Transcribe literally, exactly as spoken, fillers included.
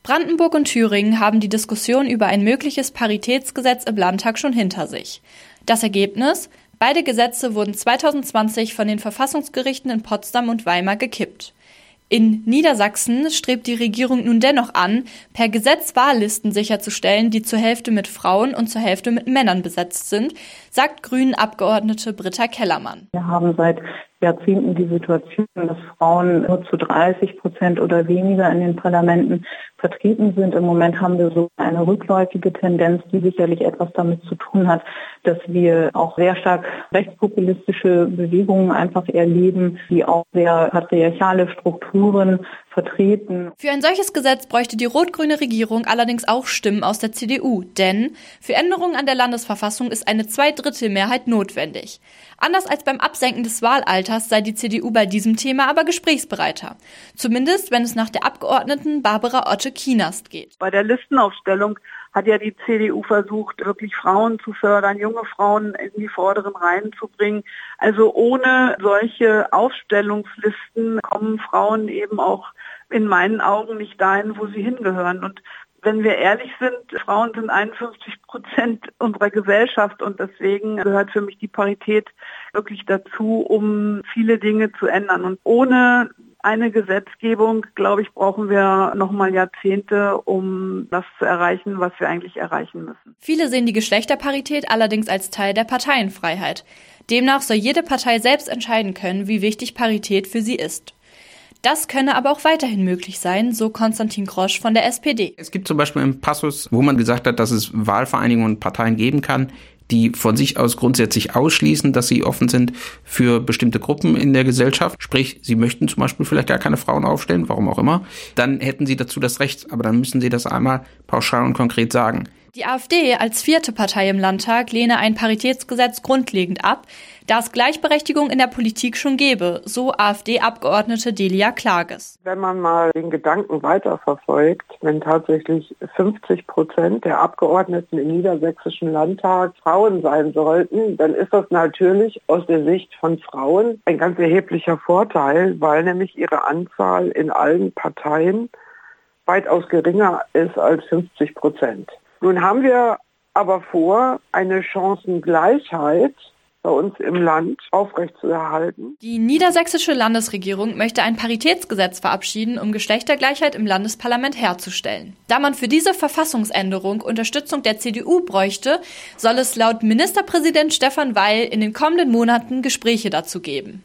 Brandenburg und Thüringen haben die Diskussion über ein mögliches Paritätsgesetz im Landtag schon hinter sich. Das Ergebnis? Beide Gesetze wurden zweitausendzwanzig von den Verfassungsgerichten in Potsdam und Weimar gekippt. In Niedersachsen strebt die Regierung nun dennoch an, per Gesetz Wahllisten sicherzustellen, die zur Hälfte mit Frauen und zur Hälfte mit Männern besetzt sind, sagt Grünen-Abgeordnete Britta Kellermann. Wir haben seit Jahrzehnten die Situation, dass Frauen nur zu dreißig Prozent oder weniger in den Parlamenten vertreten sind. Im Moment haben wir so eine rückläufige Tendenz, die sicherlich etwas damit zu tun hat, dass wir auch sehr stark rechtspopulistische Bewegungen einfach erleben, die auch sehr patriarchale Strukturen vertreten. Für ein solches Gesetz bräuchte die rot-grüne Regierung allerdings auch Stimmen aus der C D U, denn für Änderungen an der Landesverfassung ist eine Zweidrittelmehrheit notwendig. Anders als beim Absenken des Wahlalters sei die C D U bei diesem Thema aber gesprächsbereiter. Zumindest, wenn es nach der Abgeordneten Barbara Otte-Kienast geht. Bei der Listenaufstellung hat ja die C D U versucht, wirklich Frauen zu fördern, junge Frauen in die vorderen Reihen zu bringen. Also ohne solche Aufstellungslisten kommen Frauen eben auch in meinen Augen nicht dahin, wo sie hingehören. Und wenn wir ehrlich sind, Frauen sind einundfünfzig Prozent unserer Gesellschaft und deswegen gehört für mich die Parität wirklich dazu, um viele Dinge zu ändern. Und ohne eine Gesetzgebung, glaube ich, brauchen wir noch mal Jahrzehnte, um das zu erreichen, was wir eigentlich erreichen müssen. Viele sehen die Geschlechterparität allerdings als Teil der Parteienfreiheit. Demnach soll jede Partei selbst entscheiden können, wie wichtig Parität für sie ist. Das könne aber auch weiterhin möglich sein, so Konstantin Grosch von der S P D. Es gibt zum Beispiel einen Passus, wo man gesagt hat, dass es Wahlvereinigungen und Parteien geben kann, die von sich aus grundsätzlich ausschließen, dass sie offen sind für bestimmte Gruppen in der Gesellschaft. Sprich, sie möchten zum Beispiel vielleicht gar keine Frauen aufstellen, warum auch immer. Dann hätten sie dazu das Recht, aber dann müssen sie das einmal pauschal und konkret sagen. Die AfD als vierte Partei im Landtag lehne ein Paritätsgesetz grundlegend ab, da es Gleichberechtigung in der Politik schon gäbe, so AfD-Abgeordnete Delia Klages. Wenn man mal den Gedanken weiterverfolgt, wenn tatsächlich fünfzig Prozent der Abgeordneten im niedersächsischen Landtag Frauen sein sollten, dann ist das natürlich aus der Sicht von Frauen ein ganz erheblicher Vorteil, weil nämlich ihre Anzahl in allen Parteien weitaus geringer ist als fünfzig Prozent. Nun haben wir aber vor, eine Chancengleichheit bei uns im Land aufrechtzuerhalten. Die niedersächsische Landesregierung möchte ein Paritätsgesetz verabschieden, um Geschlechtergleichheit im Landesparlament herzustellen. Da man für diese Verfassungsänderung Unterstützung der C D U bräuchte, soll es laut Ministerpräsident Stefan Weil in den kommenden Monaten Gespräche dazu geben.